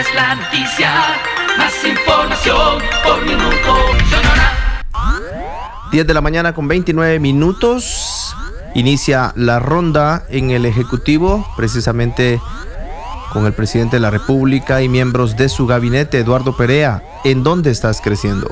es la noticia, más información por minuto. Sonora. 10 de la mañana con 29 minutos. Inicia la ronda en el Ejecutivo, precisamente con el presidente de la República y miembros de su gabinete. Eduardo Perea, ¿en dónde estás creciendo?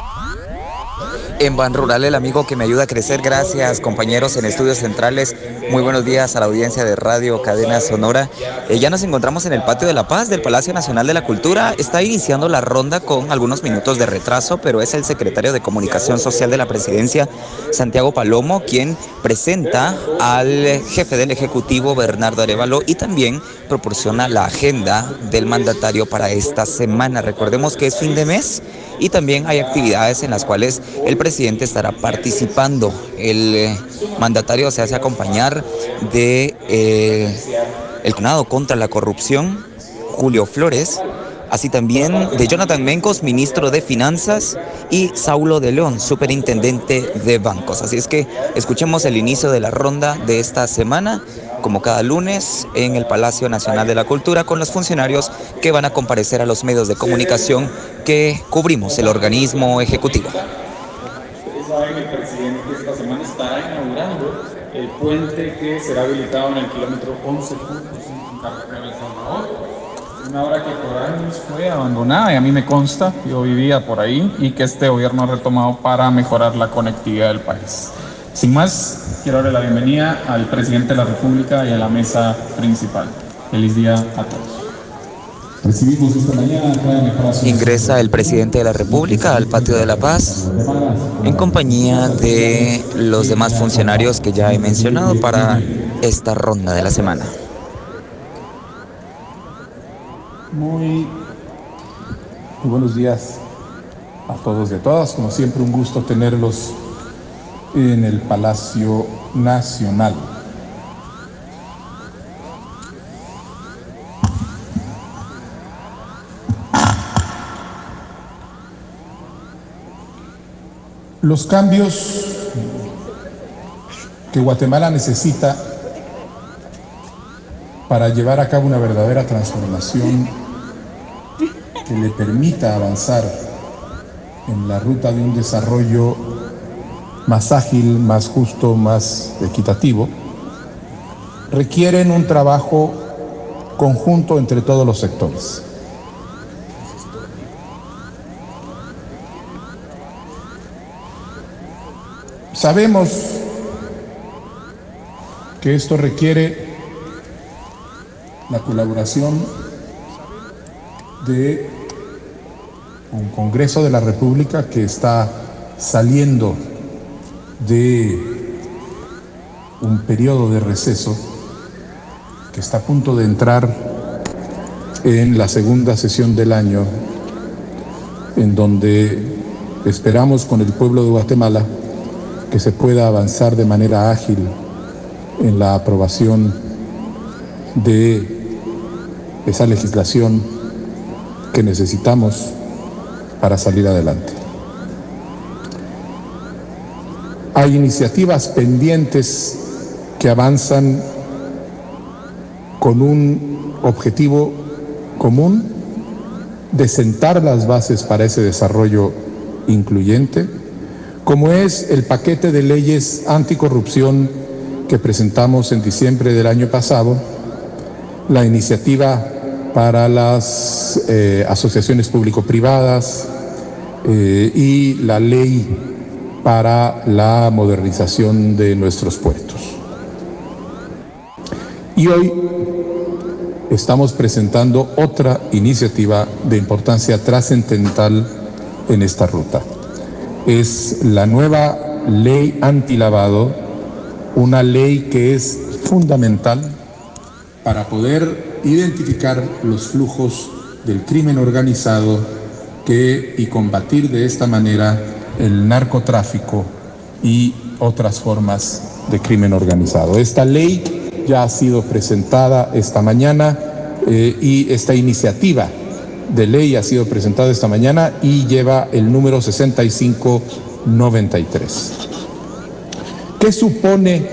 En Ban Rural, el amigo que me ayuda a crecer. Gracias, compañeros en Estudios Centrales. Muy buenos días a la audiencia de Radio Cadena Sonora. Ya nos encontramos en el Patio de la Paz del Palacio Nacional de la Cultura. Está iniciando la ronda con algunos minutos de retraso, pero es el secretario de Comunicación Social de la Presidencia, Santiago Palomo, quien presenta al jefe del Ejecutivo, Bernardo Arévalo, y también proporciona la agenda del mandatario para esta semana. Recordemos que es fin de mes y también hay actividades en las cuales el presidente estará participando. El mandatario se hace acompañar de el Conado contra la Corrupción, Julio Flores, así también de Jonathan Mencos, ministro de Finanzas, y Saulo de León, superintendente de bancos. Así es que escuchemos el inicio de la ronda de esta semana, como cada lunes, en el Palacio Nacional de la Cultura, con los funcionarios que van a comparecer a los medios de comunicación que cubrimos el organismo ejecutivo. Ustedes saben, el presidente esta semana estará inaugurando el puente que será habilitado en el kilómetro 11.5 en carretera del Salvador. Una obra que por años fue abandonada y a mí me consta, yo vivía por ahí, y que este gobierno ha retomado para mejorar la conectividad del país. Sin más, quiero darle la bienvenida al presidente de la República y a la mesa principal. Feliz día a todos. Recibimos esta mañana. Ingresa el presidente de la República al Patio de la Paz en compañía de los demás funcionarios que ya he mencionado para esta ronda de la semana. Muy buenos días a todos y a todas. Como siempre, un gusto tenerlos en el Palacio Nacional. Los cambios que Guatemala necesita para llevar a cabo una verdadera transformación que le permita avanzar en la ruta de un desarrollo más ágil, más justo, más equitativo, requieren un trabajo conjunto entre todos los sectores. Sabemos que esto requiere la colaboración de un Congreso de la República que está saliendo de un periodo de receso, que está a punto de entrar en la segunda sesión del año, en donde esperamos con el pueblo de Guatemala que se pueda avanzar de manera ágil en la aprobación de esa legislación que necesitamos para salir adelante. Hay iniciativas pendientes que avanzan con un objetivo común de sentar las bases para ese desarrollo incluyente, como es el paquete de leyes anticorrupción que presentamos en diciembre del año pasado, la iniciativa para las asociaciones público-privadas y la ley para la modernización de nuestros puertos. Y hoy estamos presentando otra iniciativa de importancia trascendental en esta ruta. Es la nueva ley antilavado, una ley que es fundamental para poder identificar los flujos del crimen organizado y combatir de esta manera el narcotráfico y otras formas de crimen organizado. Esta ley ya ha sido presentada esta mañana y esta iniciativa de ley ha sido presentada esta mañana y lleva el número 6593. ¿Qué supone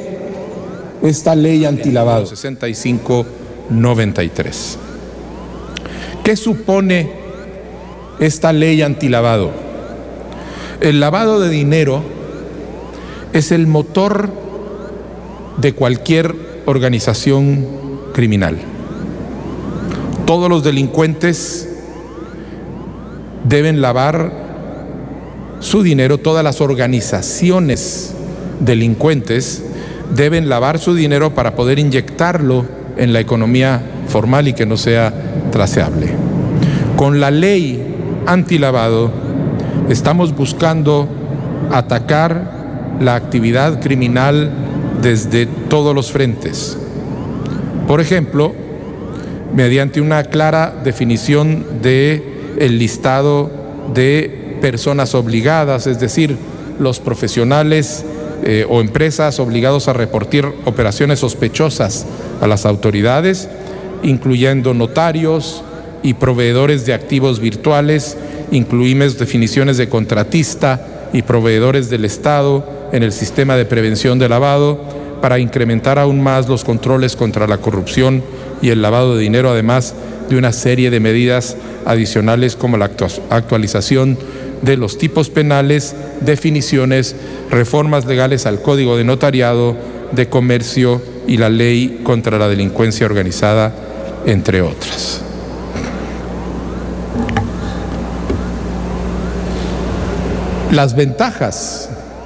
esta ley antilavado? 6593. ¿Qué supone esta ley antilavado? El lavado de dinero es el motor de cualquier organización criminal. Todos los delincuentes deben lavar su dinero, todas las organizaciones delincuentes deben lavar su dinero para poder inyectarlo en la economía formal y que no sea traceable. Con la ley antilavado estamos buscando atacar la actividad criminal desde todos los frentes. Por ejemplo, mediante una clara definición del listado de personas obligadas, es decir, los profesionales o empresas obligados a reportar operaciones sospechosas a las autoridades, incluyendo notarios y proveedores de activos virtuales. Incluimos definiciones de contratista y proveedores del Estado en el sistema de prevención de lavado para incrementar aún más los controles contra la corrupción y el lavado de dinero, además de una serie de medidas adicionales como la actualización de los tipos penales, definiciones, reformas legales al Código de Notariado, de Comercio y la Ley contra la Delincuencia Organizada, entre otras. Las ventajas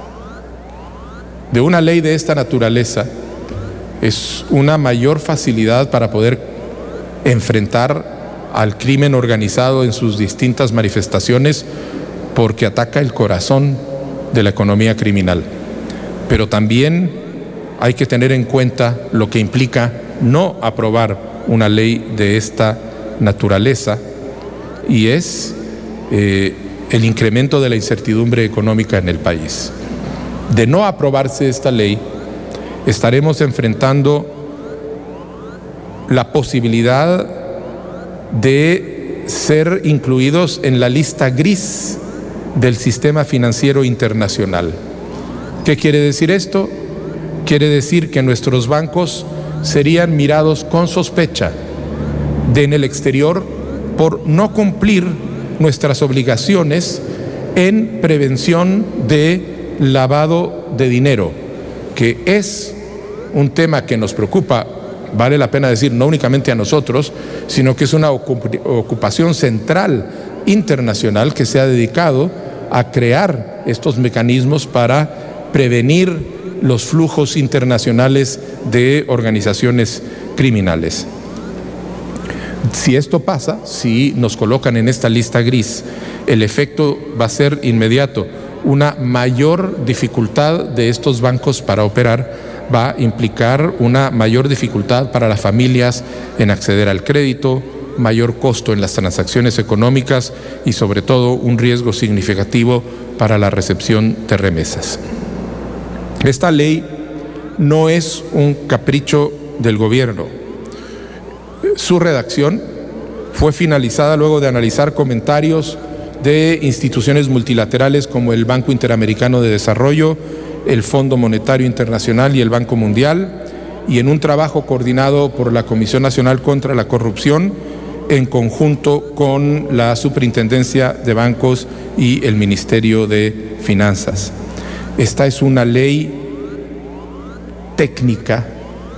de una ley de esta naturaleza es una mayor facilidad para poder enfrentar al crimen organizado en sus distintas manifestaciones, porque ataca el corazón de la economía criminal. Pero también hay que tener en cuenta lo que implica no aprobar una ley de esta naturaleza, y es el incremento de la incertidumbre económica en el país. De no aprobarse esta ley, estaremos enfrentando la posibilidad de ser incluidos en la lista gris del sistema financiero internacional. ¿Qué quiere decir esto? Quiere decir que nuestros bancos serían mirados con sospecha en el exterior por no cumplir nuestras obligaciones en prevención de lavado de dinero, que es un tema que nos preocupa, vale la pena decir, no únicamente a nosotros, sino que es una ocupación central internacional que se ha dedicado a crear estos mecanismos para prevenir los flujos internacionales de organizaciones criminales. Si esto pasa, si nos colocan en esta lista gris, el efecto va a ser inmediato. Una mayor dificultad de estos bancos para operar va a implicar una mayor dificultad para las familias en acceder al crédito, mayor costo en las transacciones económicas y sobre todo un riesgo significativo para la recepción de remesas. Esta ley no es un capricho del gobierno. Su redacción fue finalizada luego de analizar comentarios de instituciones multilaterales como el Banco Interamericano de Desarrollo, el Fondo Monetario Internacional y el Banco Mundial, y en un trabajo coordinado por la Comisión Nacional contra la Corrupción en conjunto con la Superintendencia de Bancos y el Ministerio de Finanzas. Esta es una ley técnica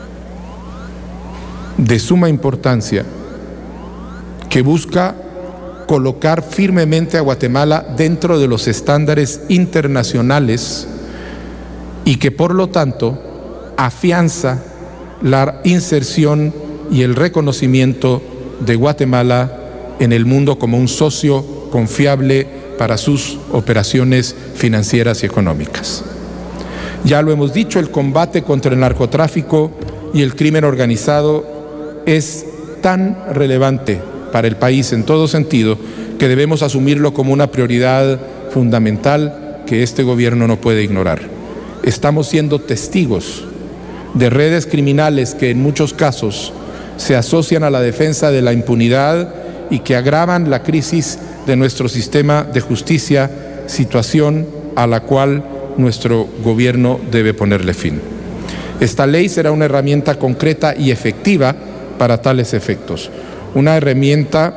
de suma importancia que busca colocar firmemente a Guatemala dentro de los estándares internacionales y que por lo tanto afianza la inserción y el reconocimiento de Guatemala en el mundo como un socio confiable para sus operaciones financieras y económicas. Ya lo hemos dicho, el combate contra el narcotráfico y el crimen organizado es tan relevante para el país en todo sentido que debemos asumirlo como una prioridad fundamental que este gobierno no puede ignorar. Estamos siendo testigos de redes criminales que en muchos casos se asocian a la defensa de la impunidad y que agravan la crisis de nuestro sistema de justicia, situación a la cual nuestro gobierno debe ponerle fin. Esta ley será una herramienta concreta y efectiva para tales efectos. Una herramienta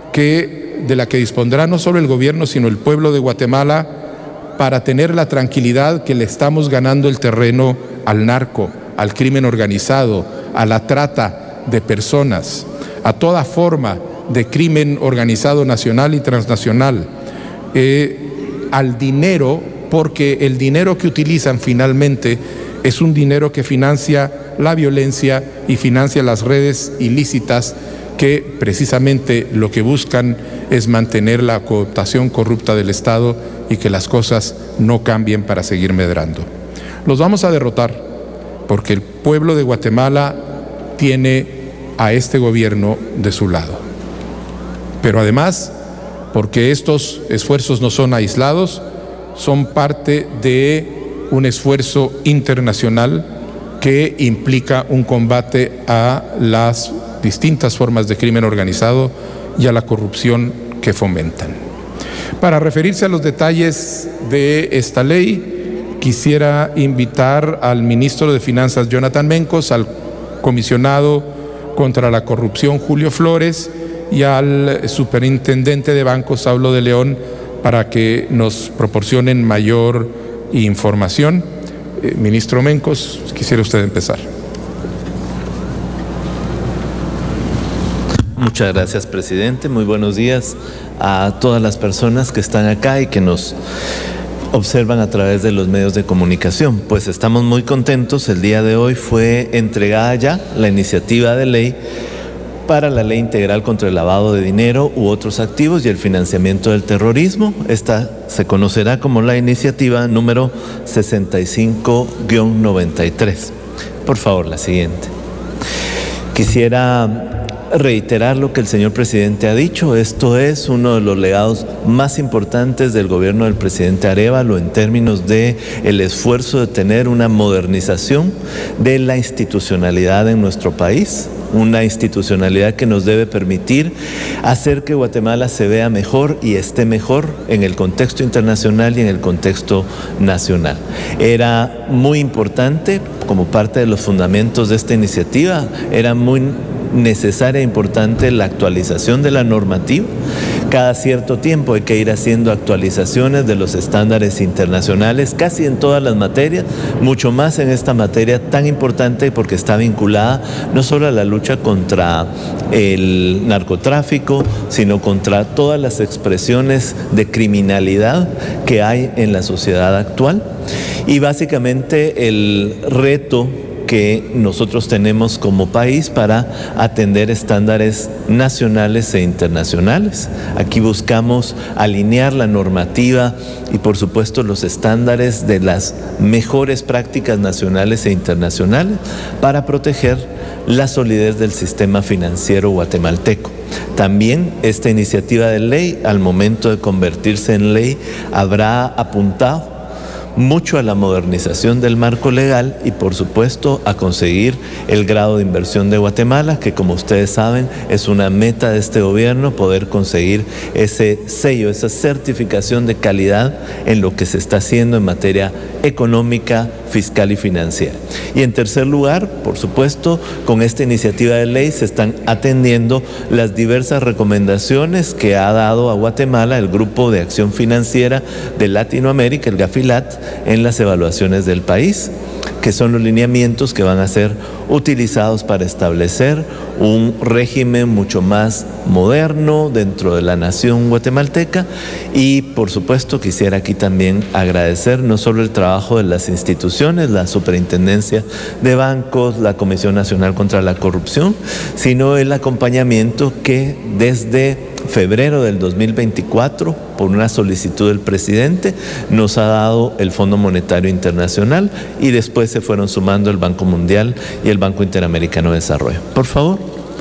de la que dispondrá no solo el gobierno, sino el pueblo de Guatemala, para tener la tranquilidad que le estamos ganando el terreno al narco, al crimen organizado, a la trata de personas, a toda forma de crimen organizado nacional y transnacional, al dinero, porque el dinero que utilizan finalmente es un dinero que financia la violencia y financia las redes ilícitas que precisamente lo que buscan es mantener la cooptación corrupta del Estado y que las cosas no cambien para seguir medrando. Los vamos a derrotar porque el pueblo de Guatemala tiene a este gobierno de su lado. Pero además, porque estos esfuerzos no son aislados, son parte de un esfuerzo internacional que implica un combate a las distintas formas de crimen organizado y a la corrupción que fomentan. Para referirse a los detalles de esta ley, quisiera invitar al ministro de Finanzas, Jonathan Mencos, al comisionado contra la corrupción, Julio Flores, y al superintendente de bancos, Saulo de León, para que nos proporcionen mayor información. Ministro Mencos, quisiera usted empezar. Muchas gracias, presidente. Muy buenos días a todas las personas que están acá y que nos observan a través de los medios de comunicación. Pues estamos muy contentos. El día de hoy fue entregada ya la iniciativa de ley para la Ley Integral contra el Lavado de Dinero u otros activos y el financiamiento del terrorismo. Esta se conocerá como la iniciativa número 65-93. Por favor, la siguiente. Quisiera reiterar lo que el señor presidente ha dicho. Esto es uno de los legados más importantes del gobierno del presidente Arévalo en términos de el esfuerzo de tener una modernización de la institucionalidad en nuestro país, una institucionalidad que nos debe permitir hacer que Guatemala se vea mejor y esté mejor en el contexto internacional y en el contexto nacional. Era muy importante, como parte de los fundamentos de esta iniciativa, era muy necesaria e importante la actualización de la normativa. Cada cierto tiempo hay que ir haciendo actualizaciones de los estándares internacionales, casi en todas las materias, mucho más en esta materia tan importante porque está vinculada no solo a la lucha contra el narcotráfico, sino contra todas las expresiones de criminalidad que hay en la sociedad actual. Y básicamente el reto que nosotros tenemos como país para atender estándares nacionales e internacionales. Aquí buscamos alinear la normativa y por supuesto los estándares de las mejores prácticas nacionales e internacionales para proteger la solidez del sistema financiero guatemalteco. También esta iniciativa de ley, al momento de convertirse en ley, habrá apuntado mucho a la modernización del marco legal y por supuesto a conseguir el grado de inversión de Guatemala, que como ustedes saben es una meta de este gobierno, poder conseguir ese sello, esa certificación de calidad en lo que se está haciendo en materia económica, fiscal y financiera. Y en tercer lugar, por supuesto, con esta iniciativa de ley se están atendiendo las diversas recomendaciones que ha dado a Guatemala el Grupo de Acción Financiera de Latinoamérica, el GAFILAT, en las evaluaciones del país, que son los lineamientos que van a ser utilizados para establecer un régimen mucho más moderno dentro de la nación guatemalteca. Y por supuesto quisiera aquí también agradecer no solo el trabajo de las instituciones, la Superintendencia de Bancos, la Comisión Nacional contra la Corrupción, sino el acompañamiento que desde febrero del 2024, por una solicitud del presidente, nos ha dado el Fondo Monetario Internacional y después se fueron sumando el Banco Mundial y el Banco Interamericano de Desarrollo. Por favor.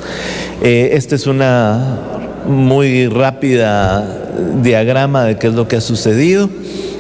Esta es una muy rápida diagrama de qué es lo que ha sucedido.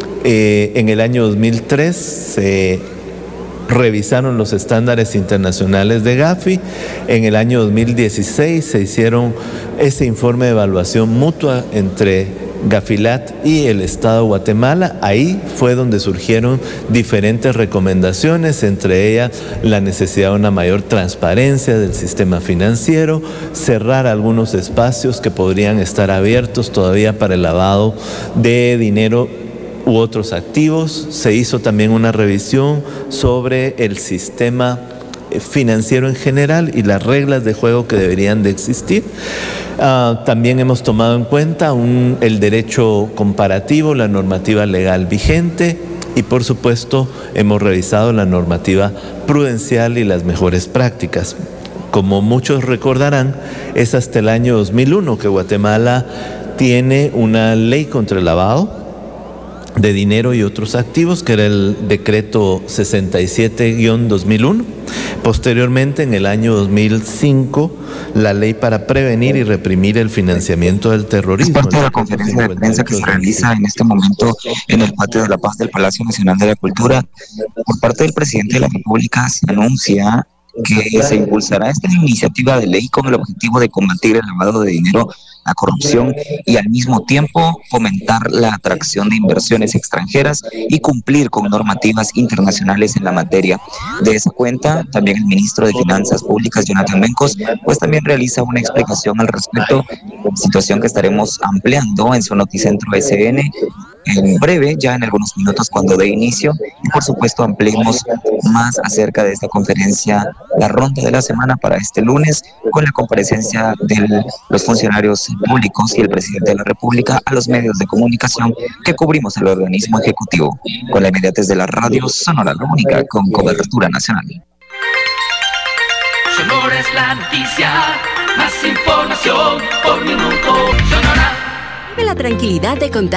En el año 2003 se revisaron los estándares internacionales de Gafi. En el año 2016 se hicieron ese informe de evaluación mutua entre Gafilat y el Estado de Guatemala. Ahí fue donde surgieron diferentes recomendaciones, entre ellas la necesidad de una mayor transparencia del sistema financiero, cerrar algunos espacios que podrían estar abiertos todavía para el lavado de dinero u otros activos. Se hizo también una revisión sobre el sistema financiero en general y las reglas de juego que deberían de existir. También hemos tomado en cuenta el derecho comparativo, la normativa legal vigente y por supuesto hemos revisado la normativa prudencial y las mejores prácticas. Como muchos recordarán, es hasta el año 2001 que Guatemala tiene una ley contra el lavado de dinero y otros activos, que era el decreto 67-2001. Posteriormente, en el año 2005, la ley para prevenir y reprimir el financiamiento del terrorismo. Es parte de la conferencia de prensa que se realiza en este momento en el Patio de la Paz del Palacio Nacional de la Cultura. Por parte del presidente de la República se anuncia que se impulsará esta iniciativa de ley con el objetivo de combatir el lavado de dinero, la corrupción y al mismo tiempo fomentar la atracción de inversiones extranjeras y cumplir con normativas internacionales en la materia. De esa cuenta, también el ministro de Finanzas Públicas, Jonathan Mencos, pues también realiza una explicación al respecto, situación que estaremos ampliando en su Noticentro SN en breve, ya en algunos minutos cuando dé inicio, y por supuesto ampliemos más acerca de esta conferencia, la ronda de la semana para este lunes, con la comparecencia de los funcionarios públicos y el presidente de la República a los medios de comunicación que cubrimos el organismo ejecutivo, con la inmediatez de la radio Sonora, la única con cobertura nacional. Sonora es la noticia, más información por minuto. Sonora. Vive la tranquilidad de contar